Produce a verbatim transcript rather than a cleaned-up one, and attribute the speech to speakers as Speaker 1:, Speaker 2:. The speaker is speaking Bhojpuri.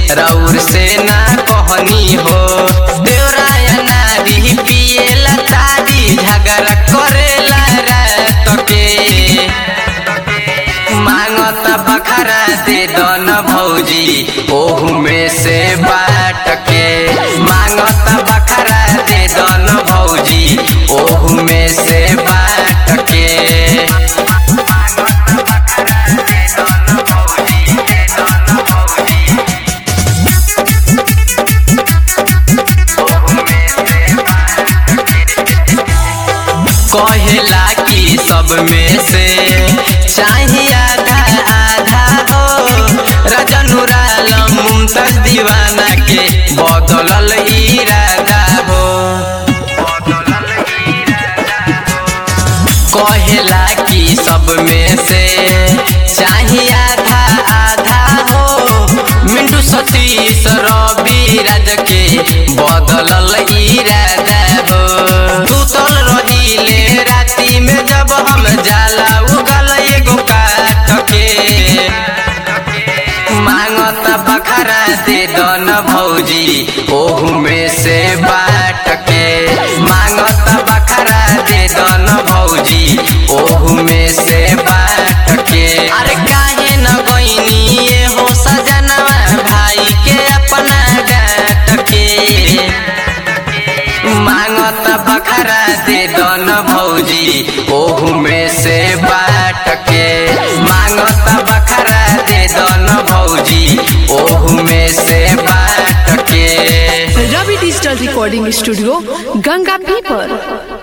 Speaker 1: रौर से ना कहनी हो। देवराया नारी पिएला तारी झगड़ा करेला रात के। मांगता बखरा दे दन भौजी ओहू में से बाट के। मांगता बखरा दे दन भौजी ओहू में से बाट के। कहेला कि सब में से चाहिए आधा आधा हो। राजनुर आलम मुमताज दीवाना के बदलल इरादा हो। कहेला कि सब में से चाहिए आधा आधा हो। मिंटू सतीश रवि राज के बदलल इरादा हो। सुतल रहिले राती में जब हम जाला उगल एगो काट के। मांगता बखरा दे दन भौजी ओहू में से बाट के। मांगता बखरा दे दन भौजी ओहू में से बाट के। अरे काहे न गईनी ये हो सजनवा भाई के अपना डाट के। मांगता बखरा दे दन भौजी ओहू में से बाट के। मांगता बखरा दे दन भौजी ओहू में से बाट के।
Speaker 2: Ravi digital recording studio Ganga पीपर।